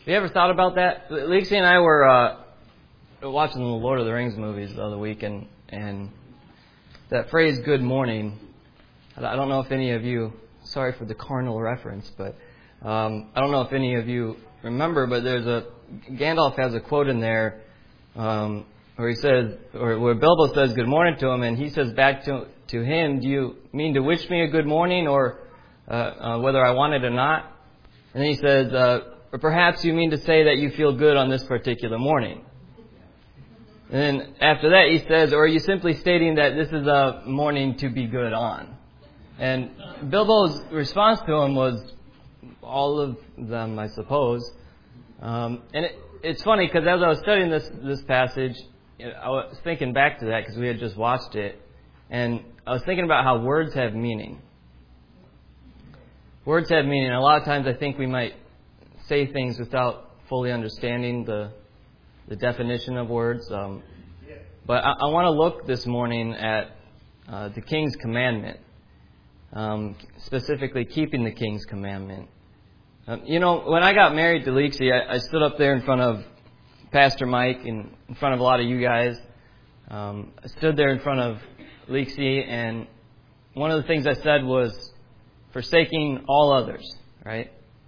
Have you ever thought about that? Lexi and I were watching the Lord of the Rings movies the other week, and that phrase, good morning, I don't know if any of you, sorry for the carnal reference, but I don't know if any of you remember, but Gandalf has a quote in there where he says, or where Bilbo says good morning to him, and he says back to him, do you mean to wish me a good morning, or whether I want it or not? And then he says, or perhaps you mean to say that you feel good on this particular morning. And then after that he says, or are you simply stating that this is a morning to be good on? And Bilbo's response to him was, all of them, I suppose. And it's funny, because as I was studying this passage, I was thinking back to that, because we had just watched it, and I was thinking about how words have meaning. Words have meaning. A lot of times I think we might say things without fully understanding the definition of words. But I want to look this morning at the King's commandment, specifically keeping the King's commandment. When I got married to Lexi, I stood up there in front of Pastor Mike and in front of a lot of you guys. I stood there in front of Lexi, and one of the things I said was, forsaking all others, right?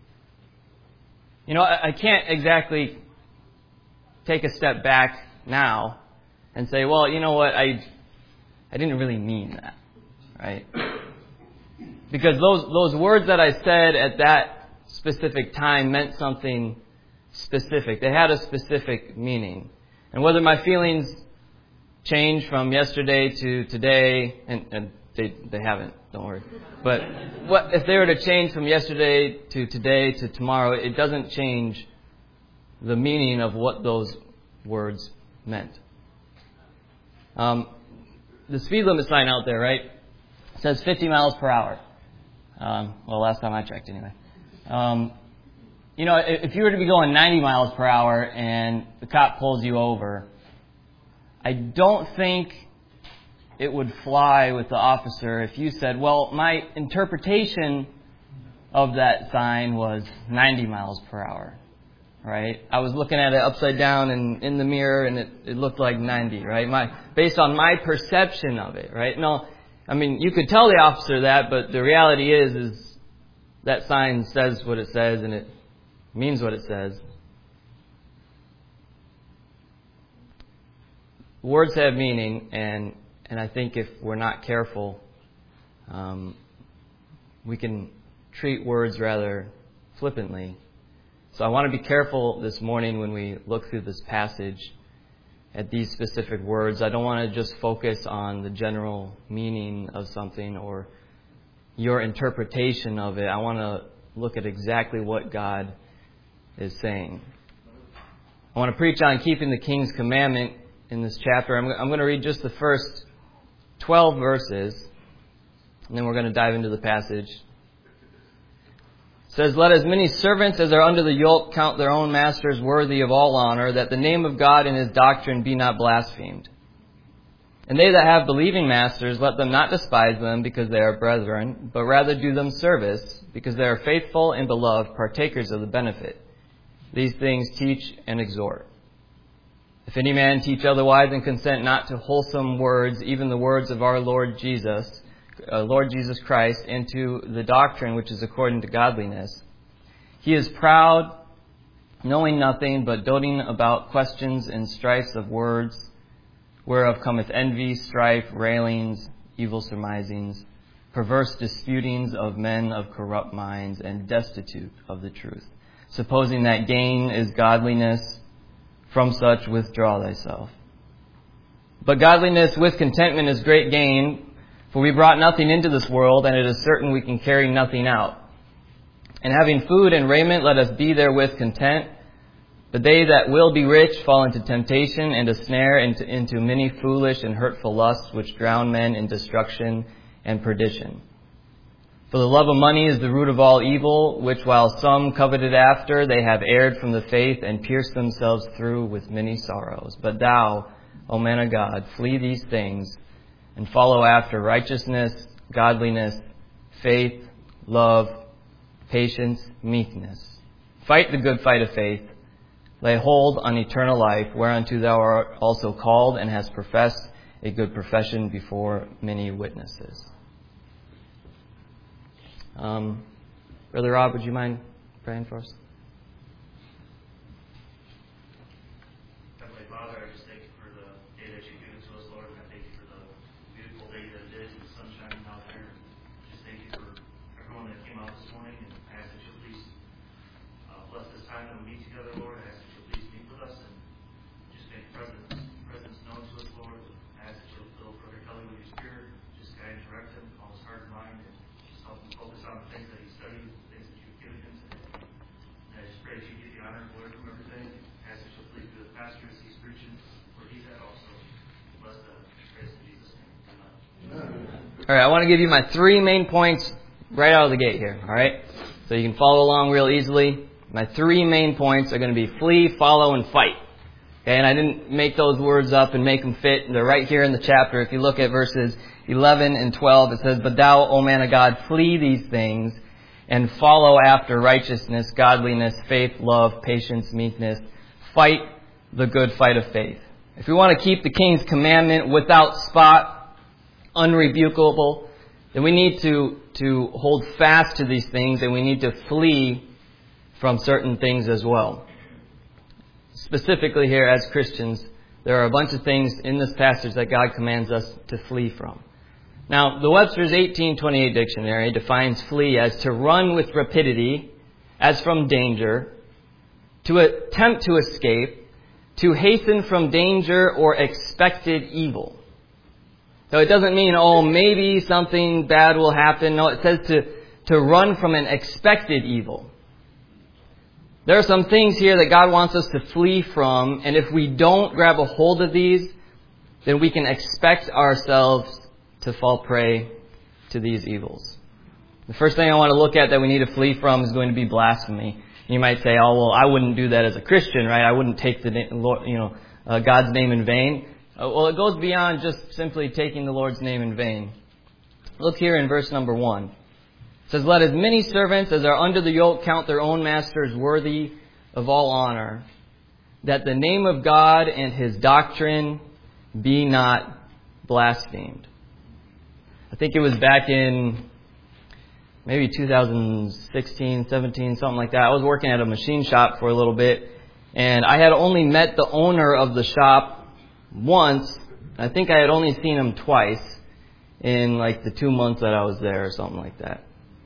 I can't exactly take a step back now and say, well, you know what, I didn't really mean that, right? Because those words that I said at that specific time meant something specific. They had a specific meaning. And whether my feelings change from yesterday to today, and they haven't, don't worry. But if they were to change from yesterday to today to tomorrow, it doesn't change the meaning of what those words meant. The speed limit sign out there, right, says 50 miles per hour. Well, last time I checked anyway. If you were to be going 90 miles per hour and the cop pulls you over, I don't think it would fly with the officer if you said, well, my interpretation of that sign was 90 miles per hour, right? I was looking at it upside down and in the mirror, and it looked like 90, right? Based on my perception of it, right? No, I mean, you could tell the officer that, but the reality is that sign says what it says, and it means what it says. Words have meaning, and I think if we're not careful, we can treat words rather flippantly. So I want to be careful this morning when we look through this passage at these specific words. I don't want to just focus on the general meaning of something or your interpretation of it. I want to look at exactly what God is saying. I want to preach on keeping the King's commandment in this chapter. I'm going to read just the first 12 verses, and then we're going to dive into the passage. It says, let as many servants as are under the yoke count their own masters worthy of all honor, that the name of God and His doctrine be not blasphemed. And they that have believing masters, let them not despise them because they are brethren, but rather do them service, because they are faithful and beloved, partakers of the benefit. These things teach and exhort. If any man teach otherwise and consent not to wholesome words, even the words of our Lord Jesus Christ, into the doctrine which is according to godliness, he is proud, knowing nothing, but doting about questions and strifes of words, whereof cometh envy, strife, railings, evil surmisings, perverse disputings of men of corrupt minds, and destitute of the truth, supposing that gain is godliness. From such withdraw thyself. But godliness with contentment is great gain, for we brought nothing into this world, and it is certain we can carry nothing out. And having food and raiment, let us be therewith content. But they that will be rich fall into temptation and a snare, into many foolish and hurtful lusts, which drown men in destruction and perdition. For the love of money is the root of all evil, which while some coveted after, they have erred from the faith and pierced themselves through with many sorrows. But thou, O man of God, flee these things and follow after righteousness, godliness, faith, love, patience, meekness, Fight the good fight of faith. Lay hold on eternal life, whereunto thou art also called, and hast professed a good profession before many witnesses. Brother Rob, would you mind praying for us? Heavenly Father, I just thank you for the day that you've given to us, Lord. And I thank you for the beautiful day that it is, and the sun shining out there. Just thank you for everyone that came out this morning, and I ask that you'll please bless this time that we meet together, Lord. I ask that you'll please meet with us and just make presence known to us, Lord. I ask that you'll fill Brother Kelly with your spirit, just guide and direct him, calm his heart and mind, and just help him focus on the things that he studies, the things that you've given him today. And I just pray that you get the honor and glory from everything. I ask that you'll please be the pastor as he's preaching, where he's at also. Bless the praise in Jesus' name. Amen. All right, I want to give you my 3 main points right out of the gate here, all right? So you can follow along real easily. My 3 main points are going to be flee, follow, and fight. Okay, and I didn't make those words up and make them fit. They're right here in the chapter. If you look at verses 11 and 12, it says, But thou, O man of God, flee these things, and follow after righteousness, godliness, faith, love, patience, meekness. Fight the good fight of faith. If we want to keep the King's commandment without spot, unrebukable, then we need to hold fast to these things, and we need to flee from certain things as well. Specifically here as Christians, there are a bunch of things in this passage that God commands us to flee from. Now, the Webster's 1828 dictionary defines flee as to run with rapidity, as from danger, to attempt to escape, to hasten from danger or expected evil. So it doesn't mean, maybe something bad will happen. No, it says to run from an expected evil. There are some things here that God wants us to flee from, and if we don't grab a hold of these, then we can expect ourselves to fall prey to these evils. The first thing I want to look at that we need to flee from is going to be blasphemy. You might say, I wouldn't do that as a Christian, right? I wouldn't take God's name in vain. Well, it goes beyond just simply taking the Lord's name in vain. Look here in verse number 1. It says, Let as many servants as are under the yoke count their own masters worthy of all honor, that the name of God and His doctrine be not blasphemed. I think it was back in maybe 2016, 17, something like that. I was working at a machine shop for a little bit, and I had only met the owner of the shop once. I think I had only seen him twice in like the 2 months that I was there or something like that.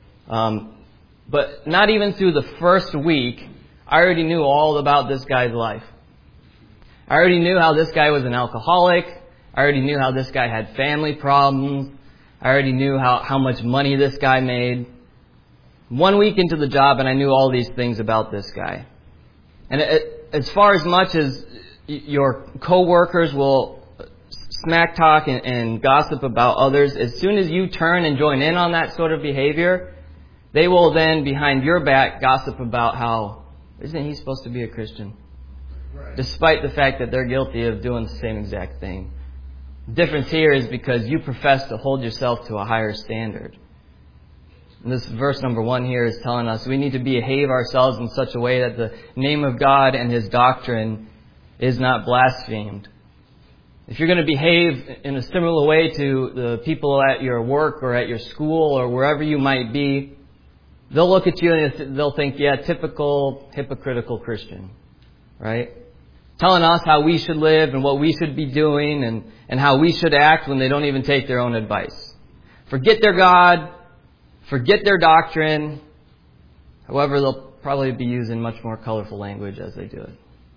But not even through the first week, I already knew all about this guy's life. I already knew how this guy was an alcoholic. I already knew how this guy had family problems. I already knew how much money this guy made. 1 week into the job, and I knew all these things about this guy. And as far as much as your coworkers will smack talk and gossip about others, as soon as you turn and join in on that sort of behavior, they will then, behind your back, gossip about how, isn't he supposed to be a Christian? Right. Despite the fact that they're guilty of doing the same exact thing. The difference here is because you profess to hold yourself to a higher standard. And this verse number 1 here is telling us we need to behave ourselves in such a way that the name of God and His doctrine is not blasphemed. If you're going to behave in a similar way to the people at your work or at your school or wherever you might be, they'll look at you and they'll think, typical hypocritical Christian, right? Telling us how we should live and what we should be doing and how we should act when they don't even take their own advice. Forget their God, forget their doctrine. However, they'll probably be using much more colorful language as they do it.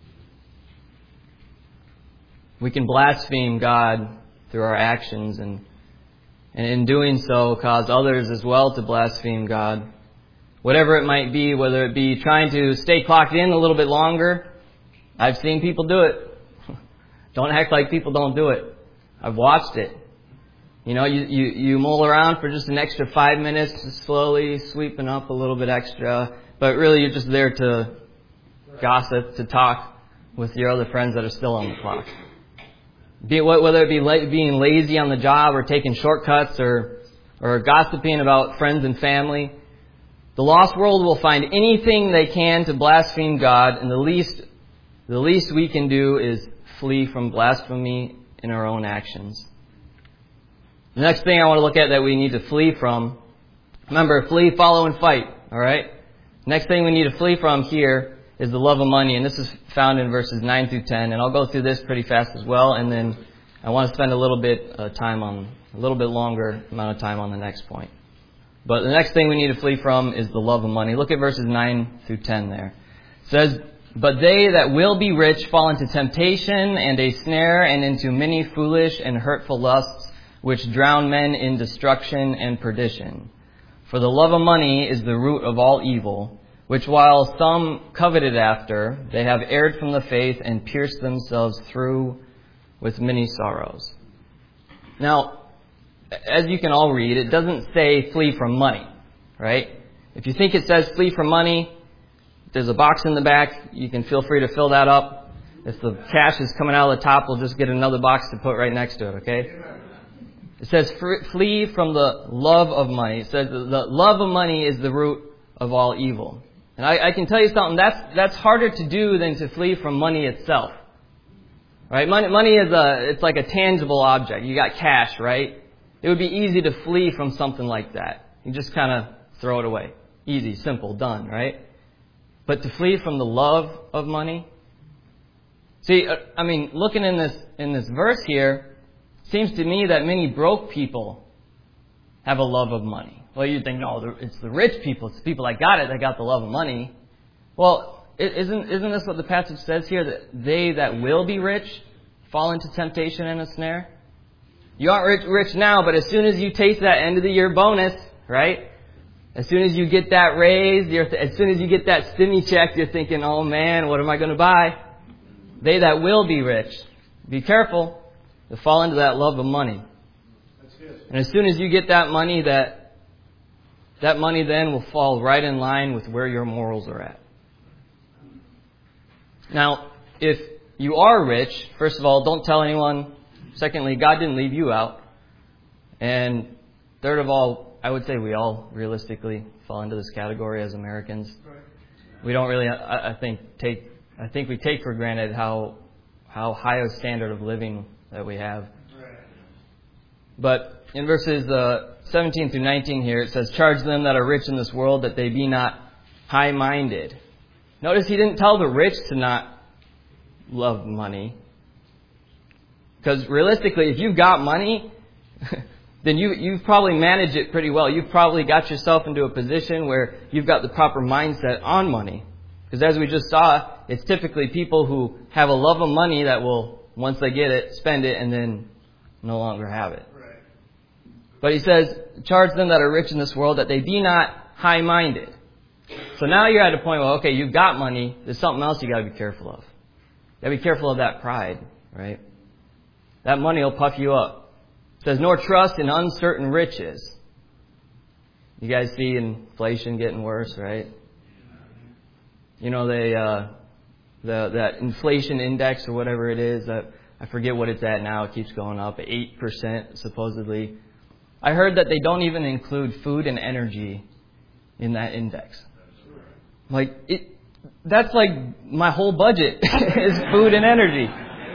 We can blaspheme God through our actions and in doing so cause others as well to blaspheme God. Whatever it might be, whether it be trying to stay clocked in a little bit longer. I've seen people do it. Don't act like people don't do it. I've watched it. You mull around for just an extra 5 minutes, just slowly sweeping up a little bit extra. But really you're just there to gossip, to talk with your other friends that are still on the clock. Whether it be being lazy on the job or taking shortcuts or gossiping about friends and family. The lost world will find anything they can to blaspheme God, and the least we can do is flee from blasphemy in our own actions. The next thing I want to look at that we need to flee from, remember, flee, follow, and fight, all right? Next thing we need to flee from here is the love of money, and this is found in verses 9 through 10, and I'll go through this pretty fast as well, and then I want to spend a little bit longer amount of time on the next point. But the next thing we need to flee from is the love of money. Look at verses 9 through 10 there. It says, "But they that will be rich fall into temptation and a snare and into many foolish and hurtful lusts, which drown men in destruction and perdition. For the love of money is the root of all evil, which while some coveted after, they have erred from the faith and pierced themselves through with many sorrows." Now, as you can all read, it doesn't say flee from money, right? If you think it says flee from money, there's a box in the back. You can feel free to fill that up. If the cash is coming out of the top, we'll just get another box to put right next to it, okay? It says flee from the love of money. It says the love of money is the root of all evil. And I can tell you something, that's harder to do than to flee from money itself. Right? Money is it's like a tangible object. You got cash, right? It would be easy to flee from something like that. You just kind of throw it away. Easy, simple, done, right? But to flee from the love of money? See, looking in this verse here, it seems to me that many broke people have a love of money. Well, you'd think, no, it's the rich people. It's the people that got it that got the love of money. Well, isn't this what the passage says here? That they that will be rich fall into temptation and a snare? You aren't rich now, but as soon as you taste that end of the year bonus, right? As soon as you get that raise, as soon as you get that stimmy check, you're thinking, oh man, what am I going to buy? They that will be rich, be careful to fall into that love of money. That's good. And as soon as you get that money, that money then will fall right in line with where your morals are at. Now, if you are rich, first of all, don't tell anyone. Secondly, God didn't leave you out. And third of all, I would say we all realistically fall into this category as Americans. We don't really, I think we take for granted how high a standard of living that we have. But in verses 17 through 19 here, it says, "Charge them that are rich in this world that they be not high-minded." Notice he didn't tell the rich to not love money. Because realistically, if you've got money, then you've probably managed it pretty well. You've probably got yourself into a position where you've got the proper mindset on money. Because as we just saw, it's typically people who have a love of money that will, once they get it, spend it and then no longer have it. Right. But he says, "Charge them that are rich in this world that they be not high-minded." So now you're at a point where, okay, you've got money. There's something else you got to be careful of. You got to be careful of that pride, right? That money will puff you up. It says, "Nor trust in uncertain riches." You guys see inflation getting worse, right? You know, that inflation index or whatever it is, I forget what it's at now. It keeps going up, 8% supposedly. I heard that they don't even include food and energy in that index. That's like my whole budget is food and energy.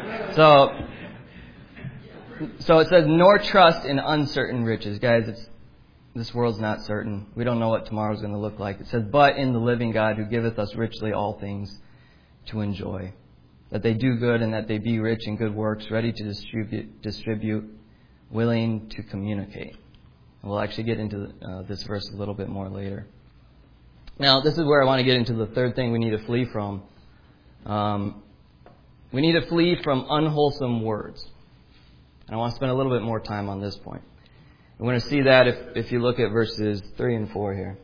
So it says, "Nor trust in uncertain riches." Guys, this world's not certain. We don't know what tomorrow's going to look like. It says, "But in the living God who giveth us richly all things to enjoy. That they do good and that they be rich in good works, ready to distribute, willing to communicate." And we'll actually get into this verse a little bit more later. Now, this is where I want to get into the third thing we need to flee from. We need to flee from unwholesome words. And I want to spend a little bit more time on this point. We're going to see that if you look at verses 3 and 4 here.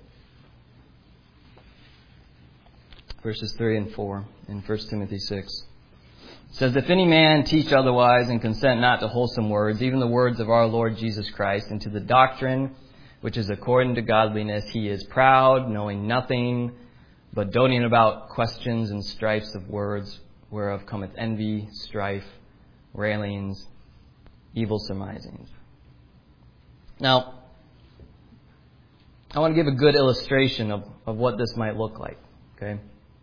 Verses 3 and 4 in 1 Timothy 6. It says, "If any man teach otherwise and consent not to wholesome words, even the words of our Lord Jesus Christ, and to the doctrine which is according to godliness, he is proud, knowing nothing, but doting about questions and strifes of words, whereof cometh envy, strife, railings, evil surmisings." Now, I want to give a good illustration of what this might look like. Okay.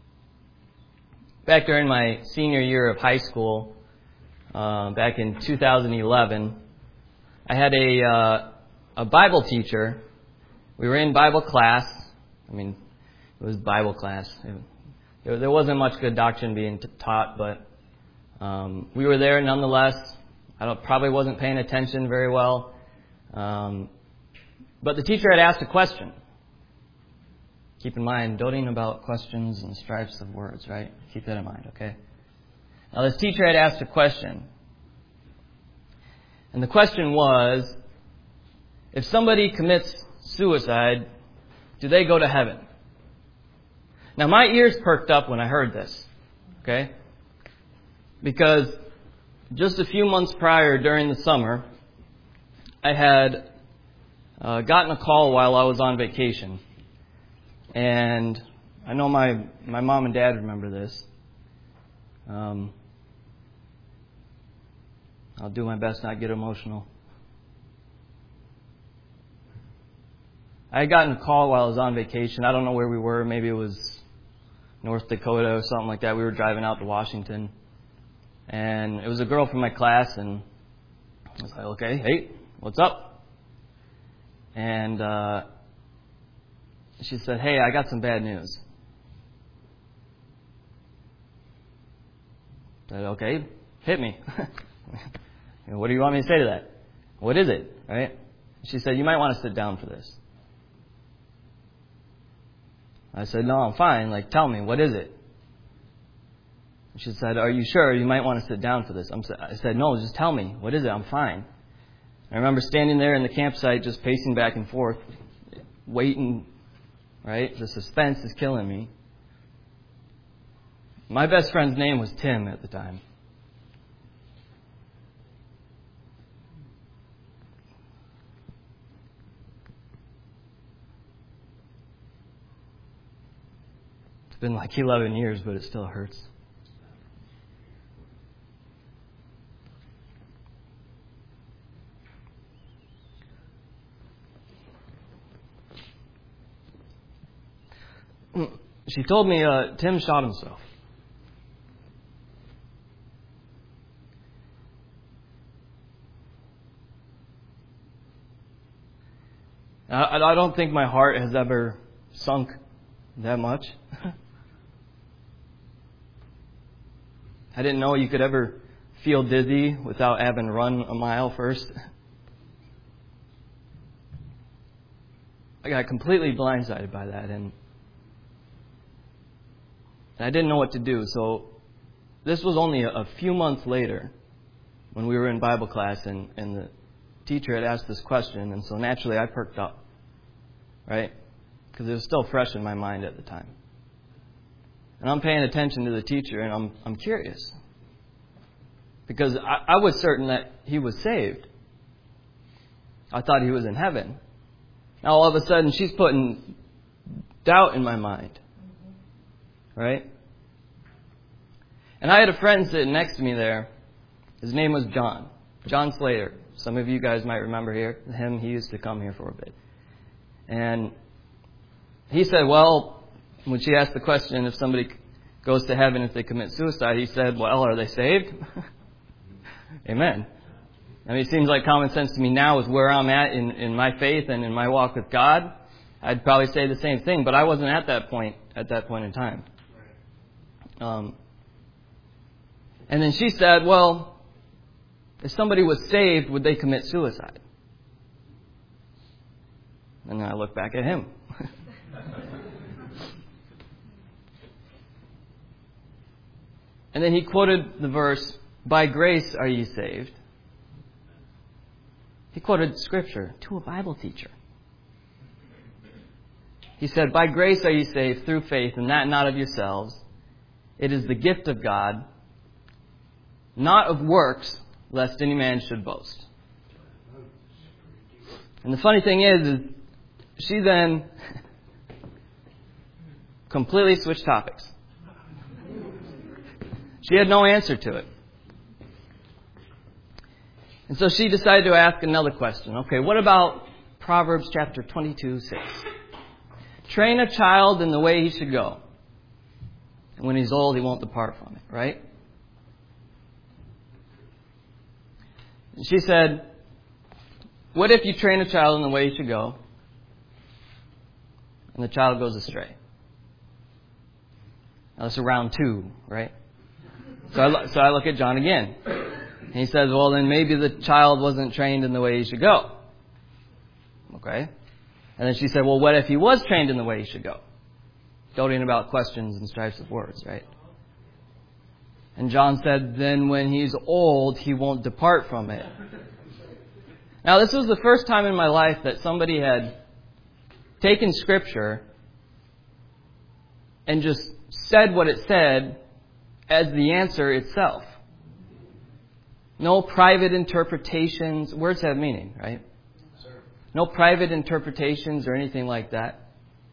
Back during my senior year of high school, back in 2011, I had a Bible teacher. We were in Bible class. I mean, it was Bible class. There wasn't much good doctrine being taught, but we were there nonetheless. Probably wasn't paying attention very well. But the teacher had asked a question. Keep in mind, doting about questions and strifes of words, right? Keep that in mind, okay? Now, this teacher had asked a question. And the question was, if somebody commits suicide, do they go to heaven? Now, my ears perked up when I heard this, okay? Because just a few months prior, during the summer, I had gotten a call while I was on vacation. And I know my mom and dad remember this. I'll do my best not to get emotional. I had gotten a call while I was on vacation. I don't know where we were. Maybe it was North Dakota or something like that. We were driving out to Washington. And it was a girl from my class. And I was like, okay, hey, what's up? And she said, hey, I got some bad news. I said, okay, hit me. What do you want me to say to that? What is it? Right? She said, you might want to sit down for this. I said, no, I'm fine. Like, tell me, what is it? She said, are you sure? You might want to sit down for this. I said, no, just tell me. What is it? I'm fine. I remember standing there in the campsite just pacing back and forth, waiting, right? The suspense is killing me. My best friend's name was Tim at the time. It's been like 11 years, but it still hurts. She told me Tim shot himself. I don't think my heart has ever sunk that much. I didn't know you could ever feel dizzy without having run a mile first. I got completely blindsided by that, and I didn't know what to do. So this was only a few months later when we were in Bible class, and the teacher had asked this question, and so naturally I perked up, right? Because it was still fresh in my mind at the time. And I'm paying attention to the teacher, and I'm curious. Because I was certain that he was saved. I thought he was in heaven. Now all of a sudden she's putting doubt in my mind. Right? And I had a friend sitting next to me there. His name was John. John Slater. Some of you guys might remember him. He used to come here for a bit. And he said, well, when she asked the question if somebody goes to heaven if they commit suicide, he said, well, are they saved? Amen. I mean, it seems like common sense to me now is where I'm at in my faith and in my walk with God. I'd probably say the same thing, but I wasn't at that point in time. And then she said, well, if somebody was saved, would they commit suicide? And then I looked back at him. And then he quoted the verse, by grace are ye saved. He quoted Scripture to a Bible teacher. He said, by grace are ye saved through faith, and that not of yourselves. It is the gift of God, not of works, lest any man should boast. And the funny thing is she then completely switched topics. She had no answer to it. And so she decided to ask another question. Okay, what about Proverbs chapter 22:6? train a child in the way he should go. And when he's old, he won't depart from it, right? And she said, what if you train a child in the way he should go, and the child goes astray? Now, that's round 2, right? So I look at John again. And he says, well, then maybe the child wasn't trained in the way he should go. Okay? And then she said, well, what if he was trained in the way he should go? Doting about questions and strifes of words, right? And John said, then when he's old, he won't depart from it. Now, this was the first time in my life that somebody had taken Scripture and just said what it said as the answer itself. No private interpretations. Words have meaning, right? No private interpretations or anything like that.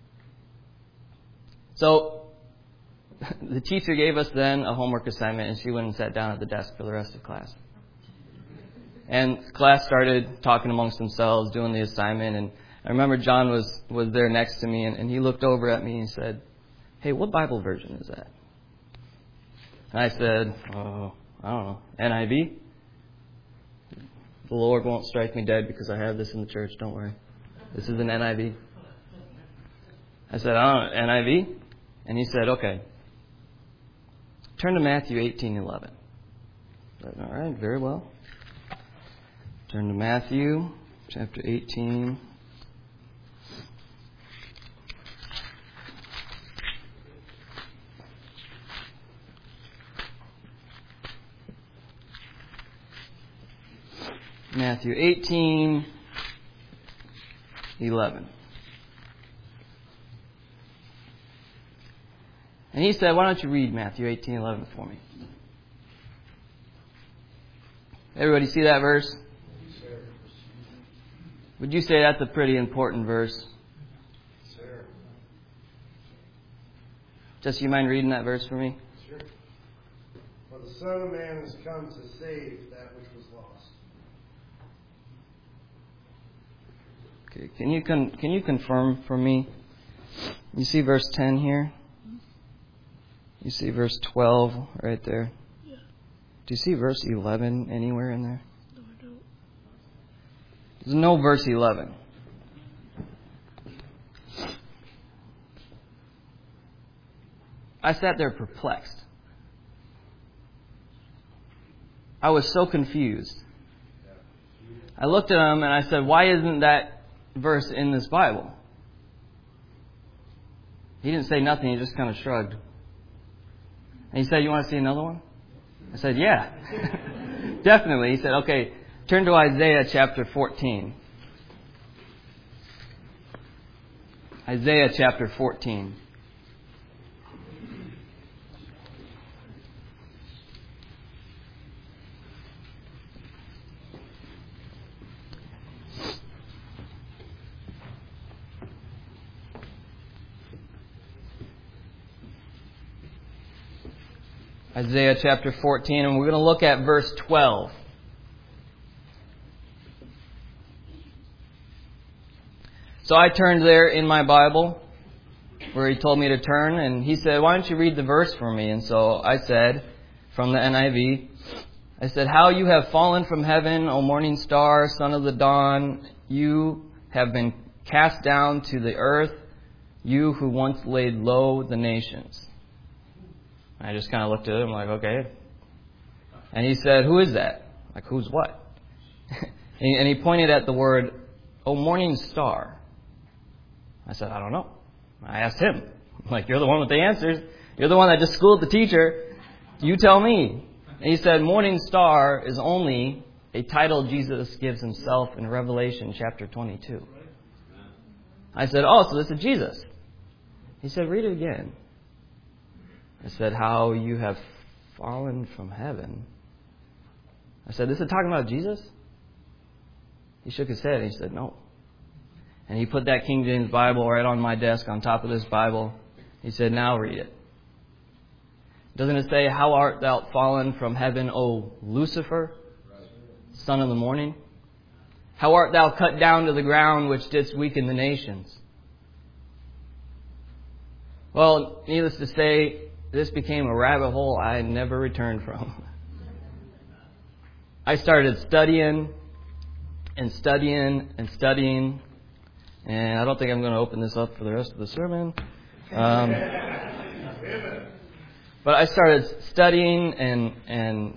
So, the teacher gave us then a homework assignment, and she went and sat down at the desk for the rest of class. And class started talking amongst themselves, doing the assignment, and I remember John was there next to me, and he looked over at me and said, hey, what Bible version is that? And I said, oh, I don't know, NIV? The Lord won't strike me dead because I have this in the church, don't worry. This is an NIV. I said, I don't know, NIV? And he said, okay. Turn to Matthew 18:11. All right, very well. Turn to Matthew chapter 18. Matthew 18:11. And he said, why don't you read Matthew 18:11 for me? Everybody see that verse? Would you say that's a pretty important verse? Sure. Jesse, you mind reading that verse for me? Sure. For the Son of Man has come to save that which was lost. Okay, can you confirm for me? You see verse 10 here? You see verse 12 right there? Yeah. Do you see verse 11 anywhere in there? No, I don't. There's no verse 11. I sat there perplexed. I was so confused. I looked at him and I said, why isn't that verse in this Bible? He didn't say nothing. He just kind of shrugged. And he said, you want to see another one? I said, yeah. Definitely. He said, okay, turn to Isaiah chapter 14. Isaiah chapter 14. Isaiah chapter 14, and we're going to look at verse 12. So I turned there in my Bible where he told me to turn, and he said, why don't you read the verse for me? And so I said, from the NIV, I said, how you have fallen from heaven, O morning star, son of the dawn, you have been cast down to the earth, you who once laid low the nations. I just kind of looked at him like, okay. And he said, who is that? Like, who's what? And he pointed at the word, oh, morning star. I said, I don't know. I asked him. I'm like, you're the one with the answers. You're the one that just schooled the teacher. You tell me. And he said, morning star is only a title Jesus gives himself in Revelation chapter 22. I said, oh, so this is Jesus. He said, read it again. I said, how you have fallen from heaven. I said, this is talking about Jesus? He shook his head and he said, no. And he put that King James Bible right on my desk on top of this Bible. He said, now read it. Doesn't it say, how art thou fallen from heaven, O Lucifer, son of the morning? How art thou cut down to the ground, which didst weaken the nations? Well, needless to say, this became a rabbit hole I never returned from. I started studying, and I don't think I'm going to open this up for the rest of the sermon. But I started studying and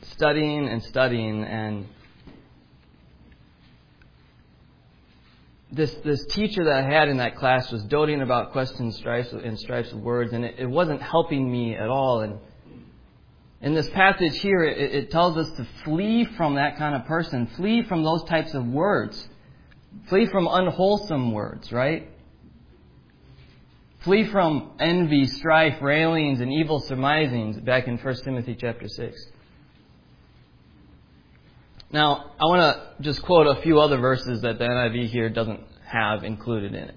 this teacher that I had in that class was doting about questions, strifes of words, and it wasn't helping me at all. And in this passage here, it tells us to flee from that kind of person, flee from those types of words, flee from unwholesome words, right? Flee from envy, strife, railings, and evil surmisings, back in 1 Timothy chapter 6. Now, I want to just quote a few other verses that the NIV here doesn't have included in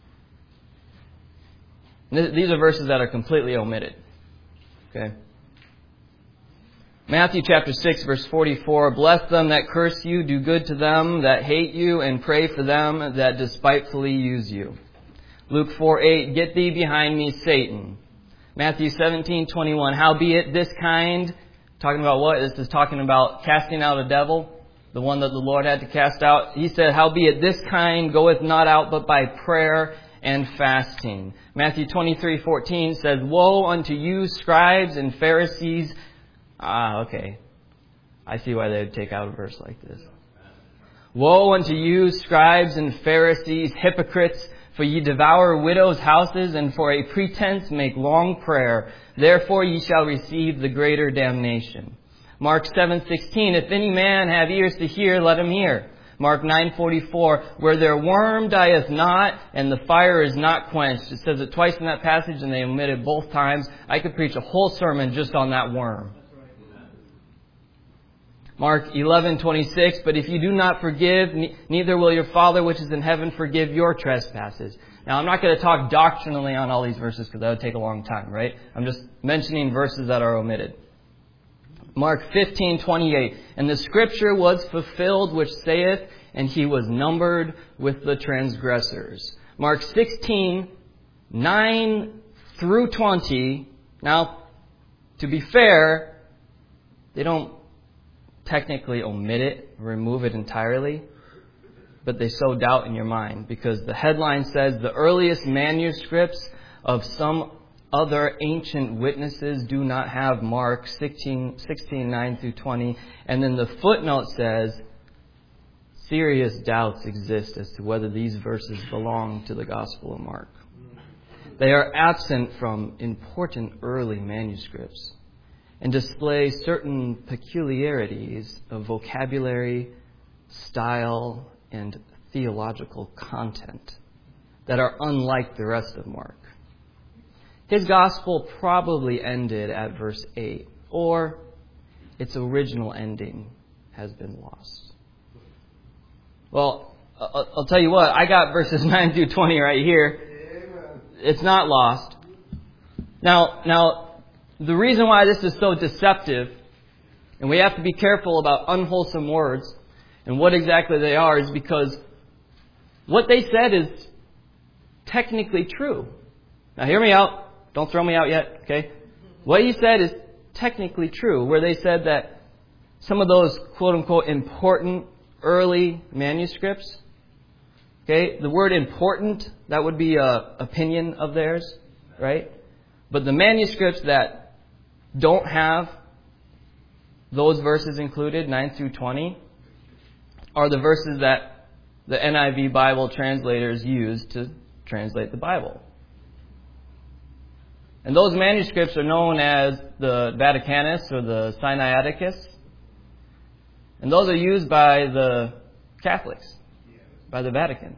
it. These are verses that are completely omitted. Okay? Matthew chapter 6, verse 44, "Bless them that curse you, do good to them that hate you, and pray for them that despitefully use you." Luke 4:8, "Get thee behind me, Satan." Matthew 17:21, "Howbeit this kind," talking about what? This is talking about casting out a devil, the one that the Lord had to cast out. He said, "Howbeit this kind goeth not out but by prayer and fasting." Matthew 23:14 says, "Woe unto you, scribes and Pharisees." Okay. I see why they would take out a verse like this. "Woe unto you, scribes and Pharisees, hypocrites! For ye devour widows' houses, and for a pretense make long prayer. Therefore ye shall receive the greater damnation." Mark 7:16, "If any man have ears to hear, let him hear." Mark 9:44, "Where their worm dieth not, and the fire is not quenched." It says it twice in that passage, and they omitted both times. I could preach a whole sermon just on that worm. Mark 11:26, "But if you do not forgive, neither will your Father which is in heaven forgive your trespasses." Now, I'm not going to talk doctrinally on all these verses because that would take a long time, right? I'm just mentioning verses that are omitted. Mark 15:28, "And the scripture was fulfilled which saith, and he was numbered with the transgressors." Mark 16:9 through 20. Now, to be fair, they don't technically omit it, remove it entirely, but they sow doubt in your mind because the headline says the earliest manuscripts of some other ancient witnesses do not have Mark 16:9 through 20, and then the footnote says serious doubts exist as to whether these verses belong to the Gospel of Mark. They are absent from important early manuscripts and display certain peculiarities of vocabulary, style, and theological content that are unlike the rest of Mark. His gospel probably ended at verse 8, or its original ending has been lost. Well, I'll tell you what, I got verses 9 through 20 right here. It's not lost. Now, the reason why this is so deceptive, and we have to be careful about unwholesome words and what exactly they are, is because what they said is technically true. Now hear me out. Don't throw me out yet, okay? What he said is technically true, where they said that some of those quote-unquote important early manuscripts, okay, the word important, that would be an opinion of theirs, right? But the manuscripts that don't have those verses included, 9 through 20, are the verses that the NIV Bible translators use to translate the Bible. And those manuscripts are known as the Vaticanus or the Sinaiticus. And those are used by the Catholics, by the Vatican.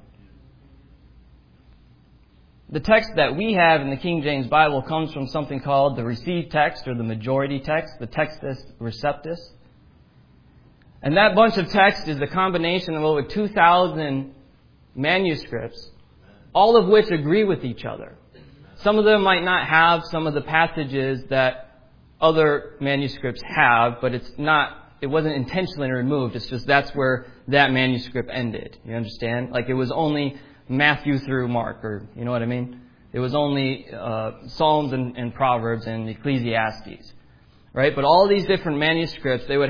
The text that we have in the King James Bible comes from something called the received text or the majority text, the Textus Receptus. And that bunch of text is a combination of over 2,000 manuscripts, all of which agree with each other. Some of them might not have some of the passages that other manuscripts have, but it wasn't intentionally removed. It's just that's where that manuscript ended. You understand? Like it was only Matthew through Mark, or you know what I mean? It was only Psalms and Proverbs and Ecclesiastes, right? But all these different manuscripts, they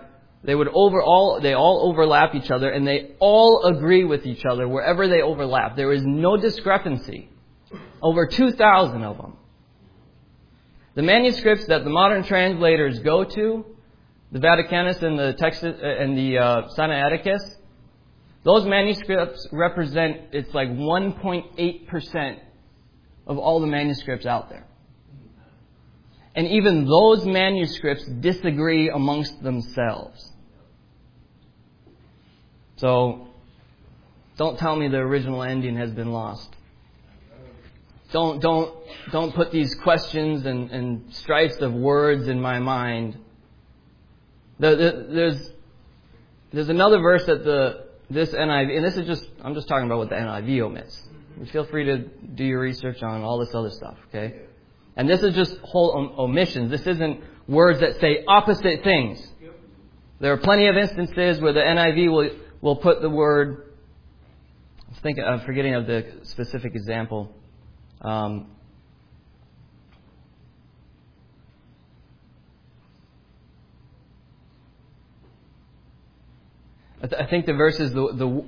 all overlap each other, and they all agree with each other wherever they overlap. There is no discrepancy. Over 2,000 of them. The manuscripts that the modern translators go to, the Vaticanus and the Sinaiticus, those manuscripts represent, it's like 1.8% of all the manuscripts out there. And even those manuscripts disagree amongst themselves. So, don't tell me the original ending has been lost. Don't put these questions and strifes of words in my mind. There's another verse that this NIV, and this is I'm just talking about what the NIV omits. Feel free to do your research on all this other stuff, okay? And this is just whole omissions. This isn't words that say opposite things. There are plenty of instances where the NIV will put the word, I'm forgetting of the specific example. I think the verse is the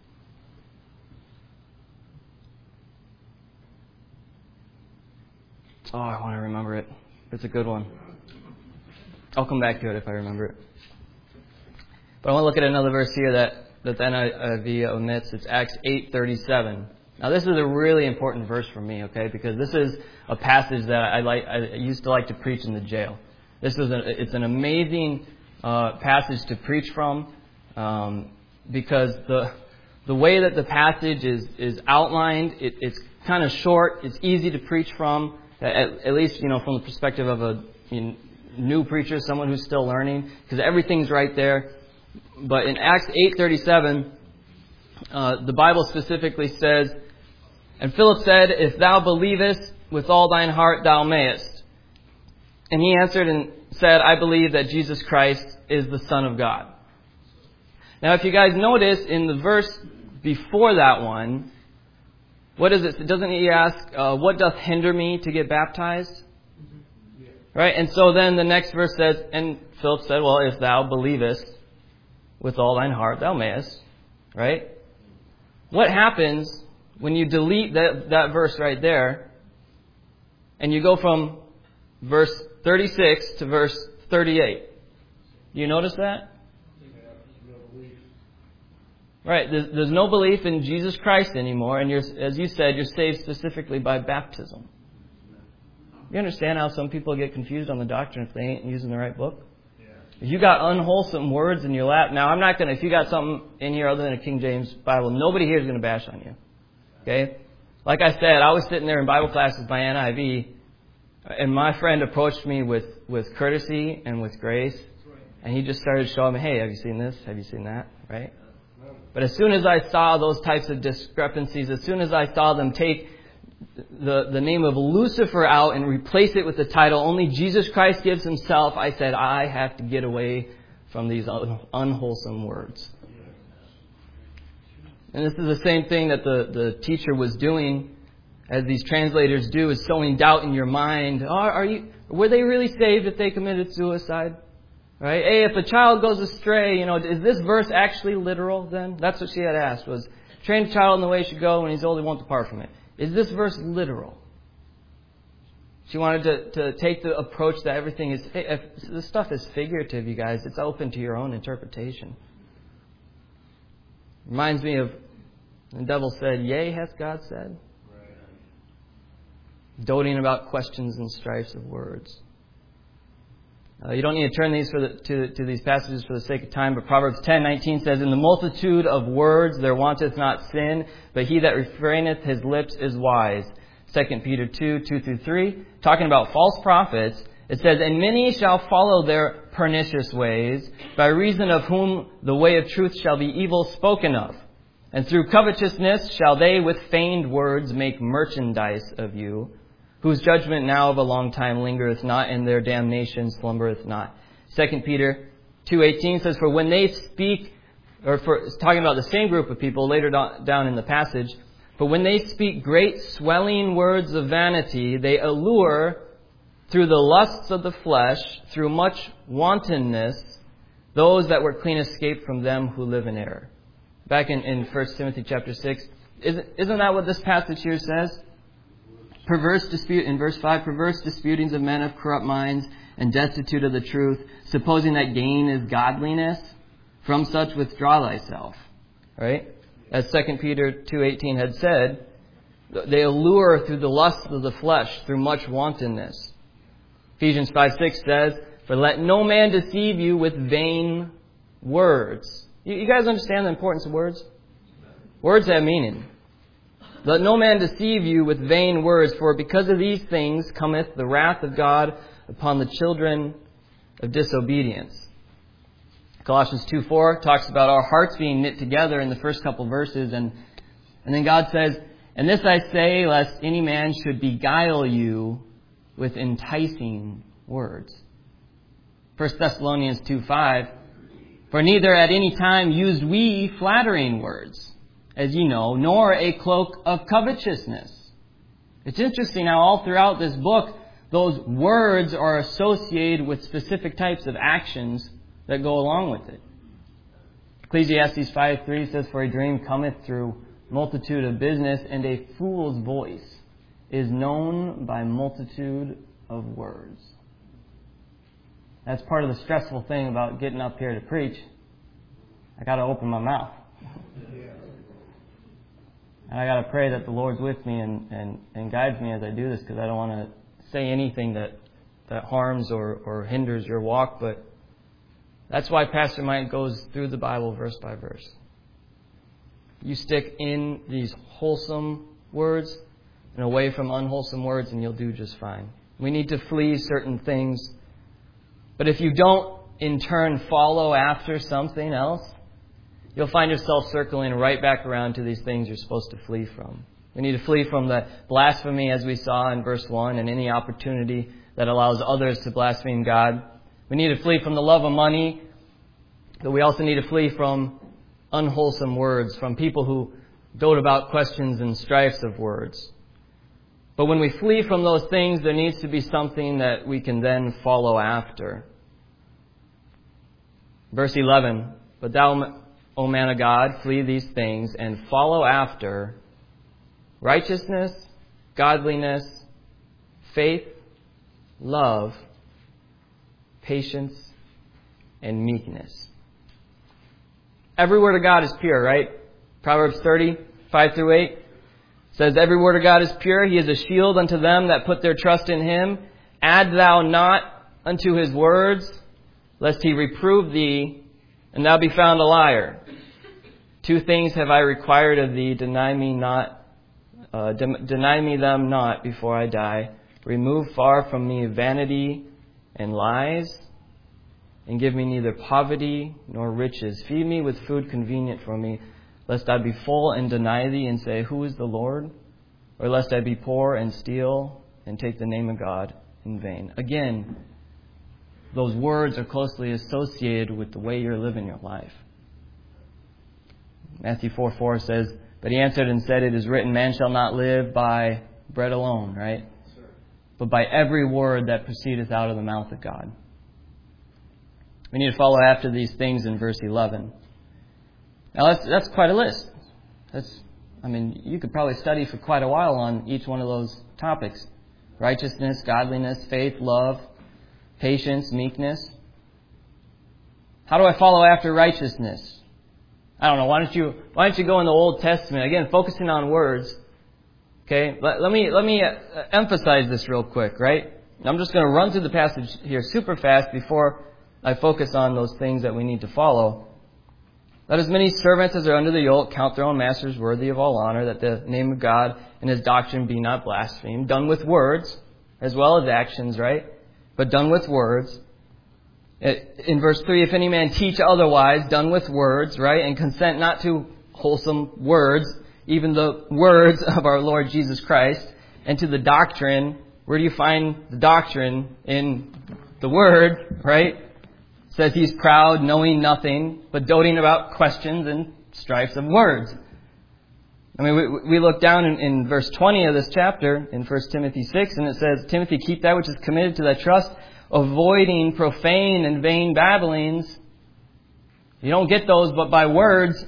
I want to remember it. It's a good one. I'll come back to it if I remember it. But I want to look at another verse here that the NIV omits. It's Acts 8:37. Now this is a really important verse for me, okay? Because this is a passage that I used to like to preach in the jail. It's an amazing passage to preach from because the way that the passage is outlined, it's kind of short. It's easy to preach from. At least, from the perspective of a new preacher, someone who's still learning, because everything's right there. But in Acts 8:37, the Bible specifically says, "And Philip said, 'If thou believest with all thine heart, thou mayest.' And he answered and said, 'I believe that Jesus Christ is the Son of God.'" Now, if you guys notice, in the verse before that one, what is it? Doesn't he ask, what doth hinder me to get baptized? Right? And so then the next verse says, and Philip said, well, if thou believest with all thine heart, thou mayest. Right? What happens when you delete that verse right there and you go from verse 36 to verse 38? Do you notice that? Right, there's no belief in Jesus Christ anymore, and as you said, you're saved specifically by baptism. You understand how some people get confused on the doctrine if they ain't using the right book? Yeah. If you got unwholesome words in your lap, now I'm not going to, if you got something in here other than a King James Bible, nobody here is going to bash on you. Okay? Like I said, I was sitting there in Bible class with my NIV, and my friend approached me with courtesy and with grace, and he just started showing me, hey, have you seen this? Have you seen that? Right? But as soon as I saw those types of discrepancies, as soon as I saw them take the name of Lucifer out and replace it with the title, only Jesus Christ gives himself, I said, I have to get away from these unwholesome words. And this is the same thing that the teacher was doing, as these translators do, is sowing doubt in your mind. Were they really saved if they committed suicide? Right? Hey, if a child goes astray, is this verse actually literal then? That's what she had asked, was train a child in the way he should go, when he's old he won't depart from it. Is this verse literal? She wanted to take the approach that everything is, if this stuff is figurative, you guys, it's open to your own interpretation. Reminds me of, the devil said, yea, hath God said? Right. Doting about questions and strifes of words. You don't need to turn these to these passages for the sake of time, but Proverbs 10:19 says, "In the multitude of words there wanteth not sin, but he that refraineth his lips is wise." 2 Peter 2:2-3, talking about false prophets, it says, "And many shall follow their pernicious ways, by reason of whom the way of truth shall be evil spoken of. And through covetousness shall they with feigned words make merchandise of you, whose judgment now of a long time lingereth not, and their damnation slumbereth not." 2 Peter 2:18 says, "For when they speak," talking about the same group of people later down in the passage, But when they speak great swelling words of vanity, they allure through the lusts of the flesh, through much wantonness, those that were clean escaped from them who live in error. Back in 1 Timothy chapter 6, isn't that what this passage here says? In verse 5, perverse disputings of men of corrupt minds and destitute of the truth, supposing that gain is godliness, from such withdraw thyself. Right? As 2 Peter 2:18 had said, they allure through the lust of the flesh, through much wantonness. Ephesians 5:6 says, for let no man deceive you with vain words. You guys understand the importance of words? Words have meaning. Let no man deceive you with vain words, for because of these things cometh the wrath of God upon the children of disobedience. Colossians 2:4 talks about our hearts being knit together in the first couple verses, and then God says, and this I say, lest any man should beguile you with enticing words. 1 Thessalonians 2:5, for neither at any time used we flattering words, as ye know, nor a cloak of covetousness. It's interesting how all throughout this book, those words are associated with specific types of actions that go along with it. Ecclesiastes 5:3 says, for a dream cometh through multitude of business, and a fool's voice is known by multitude of words. That's part of the stressful thing about getting up here to preach. I got to open my mouth. And I got to pray that the Lord's with me and guides me as I do this, because I don't want to say anything that harms or hinders your walk. But that's why Pastor Mike goes through the Bible verse by verse. You stick in these wholesome words and away from unwholesome words, and you'll do just fine. We need to flee certain things. But if you don't, in turn, follow after something else, you'll find yourself circling right back around to these things you're supposed to flee from. We need to flee from the blasphemy, as we saw in verse 1, and any opportunity that allows others to blaspheme God. We need to flee from the love of money, but we also need to flee from unwholesome words, from people who dote about questions and strifes of words. But when we flee from those things, there needs to be something that we can then follow after. Verse 11, but thou, O man of God, flee these things and follow after righteousness, godliness, faith, love, patience, and meekness. Every word of God is pure, right? Proverbs 30, 5-8 says, every word of God is pure. He is a shield unto them that put their trust in him. Add thou not unto his words, lest he reprove thee, and thou be found a liar. 2 things have I required of thee, deny me them not before I die. Remove far from me vanity and lies, and give me neither poverty nor riches. Feed me with food convenient for me, lest I be full and deny thee and say, who is the Lord? Or lest I be poor and steal and take the name of God in vain. Again, those words are closely associated with the way you're living your life. Matthew 4:4 says, but he answered and said, it is written, man shall not live by bread alone, right? But by every word that proceedeth out of the mouth of God. We need to follow after these things in verse 11. Now that's quite a list. You could probably study for quite a while on each one of those topics. Righteousness, godliness, faith, love, patience, meekness. How do I follow after righteousness? I don't know. Why don't you go in the Old Testament? Again, focusing on words. Okay, let me emphasize this real quick, right? I'm just going to run through the passage here super fast before I focus on those things that we need to follow. Let as many servants as are under the yoke count their own masters worthy of all honor, that the name of God and his doctrine be not blasphemed. Done with words as well as actions, right? But done with words. In verse 3, if any man teach otherwise, done with words, right? And consent not to wholesome words, even the words of our Lord Jesus Christ. And to the doctrine, where do you find the doctrine? In the Word, right? Says he's proud, knowing nothing, but doting about questions and strifes of words. I mean, we look down in verse 20 of this chapter in 1 Timothy 6, and it says, Timothy, keep that which is committed to thy trust, avoiding profane and vain babblings. You don't get those but by words.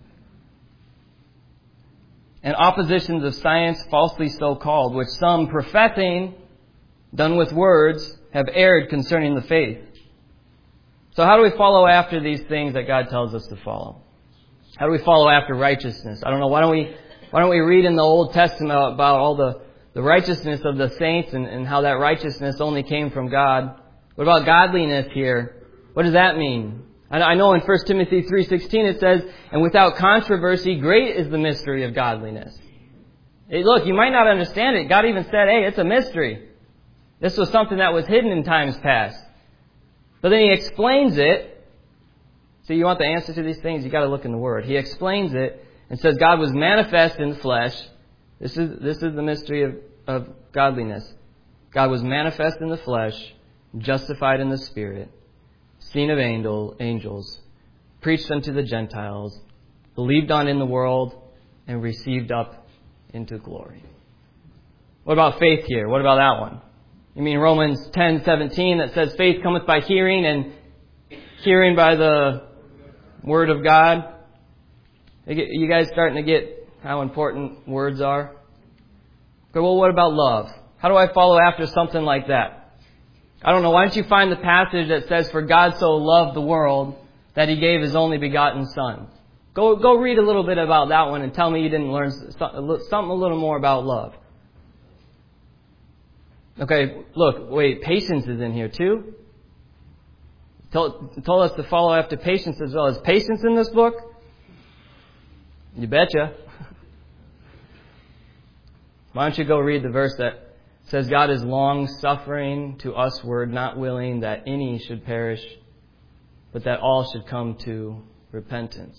And oppositions of science falsely so called, which some professing, done with words, have erred concerning the faith. So how do we follow after these things that God tells us to follow? How do we follow after righteousness? I don't know. Why don't we read in the Old Testament about all the righteousness of the saints and how that righteousness only came from God? What about godliness here? What does that mean? I know in 1 Timothy 3:16 it says, and without controversy, great is the mystery of godliness. Look, you might not understand it. God even said, hey, it's a mystery. This was something that was hidden in times past. But then He explains it. So you want the answer to these things, you got to look in the Word. He explains it and says God was manifest in the flesh. This is the mystery of godliness. God was manifest in the flesh, justified in the Spirit, seen of angels, preached unto the Gentiles, believed on in the world, and received up into glory. What about faith here? What about that one? You mean Romans 10:17 that says faith cometh by hearing, and hearing by the Word of God? You guys starting to get how important words are? Okay, well, what about love? How do I follow after something like that? I don't know. Why don't you find the passage that says, for God so loved the world that He gave His only begotten Son? Go read a little bit about that one and tell me you didn't learn something a little more about love. Okay, look, wait, patience is in here too. Told us to follow after patience as well. Is patience in this book? You betcha. Why don't you go read the verse that says God is long-suffering to usward, not willing that any should perish, but that all should come to repentance.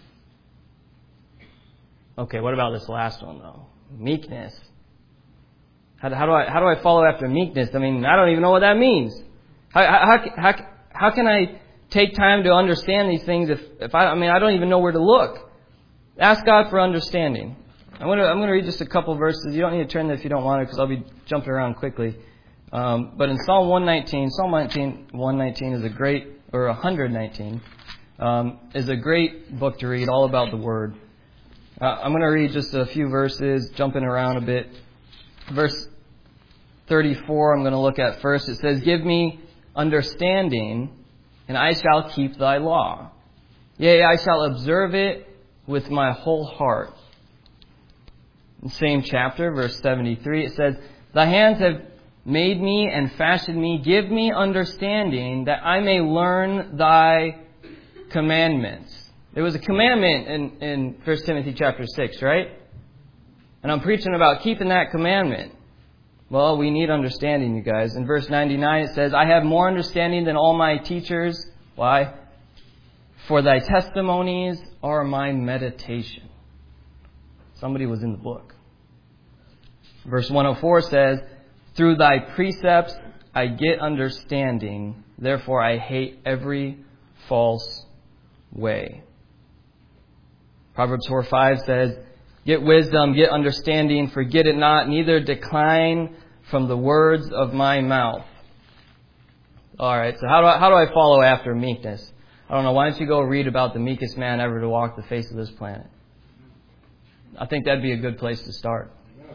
Okay, what about this last one though? Meekness. How do I follow after meekness? I mean, I don't even know what that means. How can I take time to understand these things if I don't even know where to look? Ask God for understanding. I'm going to read just a couple verses. You don't need to turn there if you don't want to, because I'll be jumping around quickly. But in Psalm 119 is a great, or 119, is a great book to read, all about the Word. I'm going to read just a few verses, jumping around a bit. Verse 34 I'm going to look at first. It says, give me understanding, and I shall keep thy law. Yea, I shall observe it with my whole heart. In the same chapter, verse 73, it says, thy hands have made me and fashioned me. Give me understanding, that I may learn thy commandments. There was a commandment in 1 Timothy chapter 6, right? And I'm preaching about keeping that commandment. Well, we need understanding, you guys. In verse 99 it says, I have more understanding than all my teachers. Why? For thy testimonies are my meditation. Somebody was in the book. Verse 104 says, through thy precepts I get understanding, therefore I hate every false way. Proverbs 4:5 says, get wisdom, get understanding, forget it not, neither decline from the words of my mouth. All right, so how do I follow after meekness? I don't know. Why don't you go read about the meekest man ever to walk the face of this planet? I think that'd be a good place to start.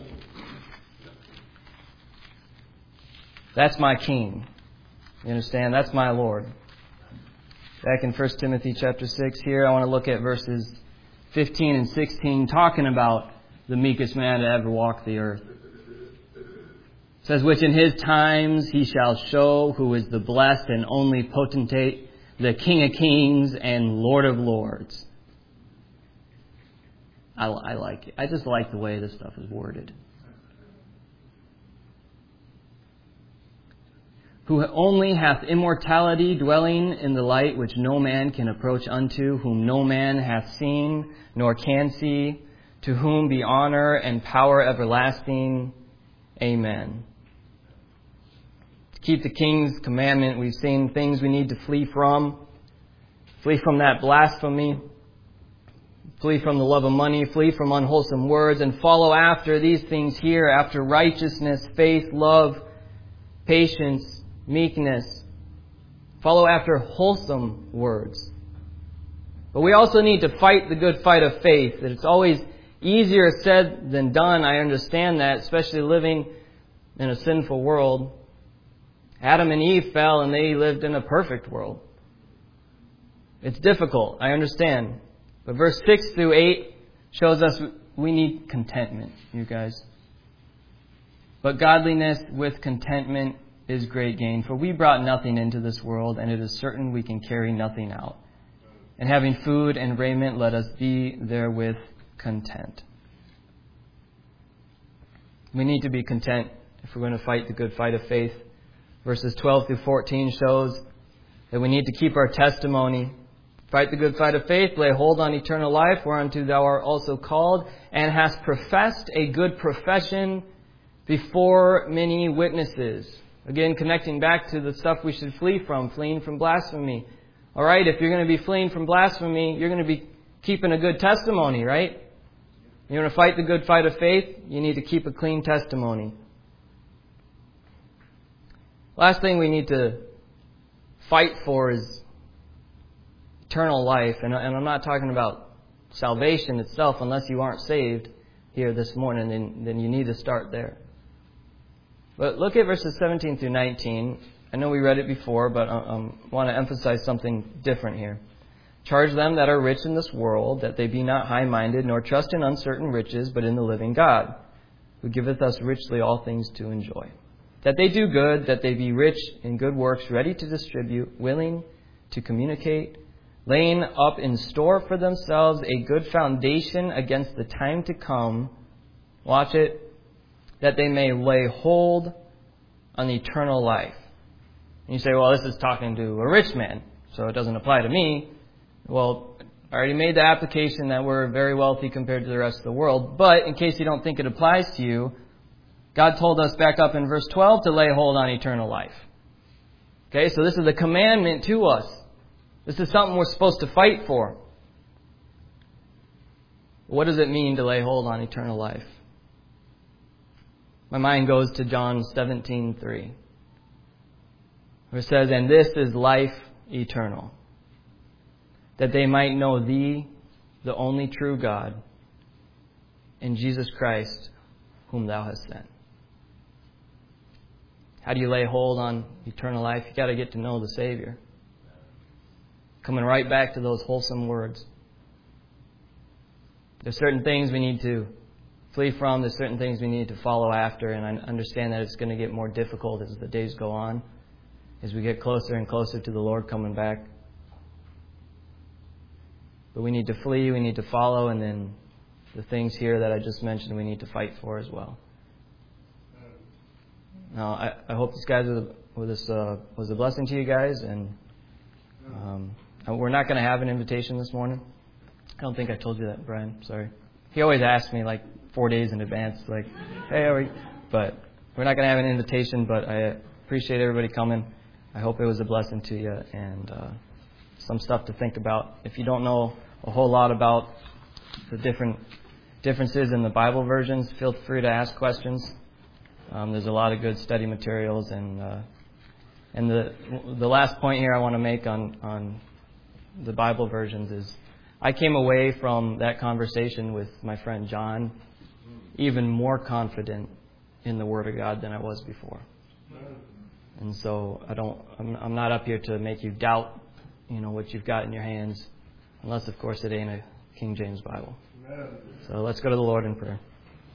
That's my King. You understand? That's my Lord. Back in 1 Timothy chapter 6 here, I want to look at verses 15 and 16, talking about the meekest man to ever walk the earth. It says, which in his times he shall show who is the blessed and only potentate, the King of kings and Lord of lords. I like it. I just like the way this stuff is worded. Who only hath immortality, dwelling in the light which no man can approach unto, whom no man hath seen nor can see, to whom be honor and power everlasting. Amen. To keep the King's commandment, we've seen things we need to flee from. Flee from that blasphemy. Flee from the love of money, flee from unwholesome words, and follow after these things here, after righteousness, faith, love, patience, meekness. Follow after wholesome words. But we also need to fight the good fight of faith. It's always easier said than done. I understand that, especially living in a sinful world. Adam and Eve fell and they lived in a perfect world. It's difficult, I understand. But verse 6 through 8 shows us we need contentment, you guys. But godliness with contentment is great gain. For we brought nothing into this world, and it is certain we can carry nothing out. And having food and raiment, let us be therewith content. We need to be content if we're going to fight the good fight of faith. Verses 12 through 14 shows that we need to keep our testimony. Fight the good fight of faith, lay hold on eternal life, whereunto thou art also called, and hast professed a good profession before many witnesses. Again, connecting back to the stuff we should flee from, fleeing from blasphemy. All right, if you're going to be fleeing from blasphemy, you're going to be keeping a good testimony, right? You're going to fight the good fight of faith, you need to keep a clean testimony. Last thing we need to fight for is eternal life. And I'm not talking about salvation itself. Unless you aren't saved here this morning, then you need to start there. But look at verses 17 through 19. I know we read it before, but I want to emphasize something different here. Charge them that are rich in this world, that they be not high-minded, nor trust in uncertain riches, but in the living God, who giveth us richly all things to enjoy. That they do good, that they be rich in good works, ready to distribute, willing to communicate, laying up in store for themselves a good foundation against the time to come. Watch it. That they may lay hold on eternal life. And you say, well, this is talking to a rich man, so it doesn't apply to me. Well, I already made the application that we're very wealthy compared to the rest of the world. But in case you don't think it applies to you, God told us back up in verse 12 to lay hold on eternal life. Okay, so this is a commandment to us. This is something we're supposed to fight for. What does it mean to lay hold on eternal life? My mind goes to John 17:3, where it says, and this is life eternal, that they might know Thee, the only true God, and Jesus Christ, whom Thou hast sent. How do you lay hold on eternal life? You got to get to know the Savior. Coming right back to those wholesome words. There's certain things we need to flee from. There's certain things we need to follow after. And I understand that it's going to get more difficult as the days go on, as we get closer and closer to the Lord coming back. But we need to flee, we need to follow, and then the things here that I just mentioned we need to fight for as well. Now, I hope this was a blessing to you guys, and we're not going to have an invitation this morning. I don't think I told you that, Brian. Sorry. He always asks me like 4 days in advance, like, hey, are we? But we're not going to have an invitation, but I appreciate everybody coming. I hope it was a blessing to you, and some stuff to think about. If you don't know a whole lot about the differences in the Bible versions, feel free to ask questions. There's a lot of good study materials, and the last point here I want to make on the Bible versions is I came away from that conversation with my friend John even more confident in the Word of God than I was before. And so I'm not up here to make you doubt, what you've got in your hands, unless of course it ain't a King James Bible. So let's go to the Lord in prayer.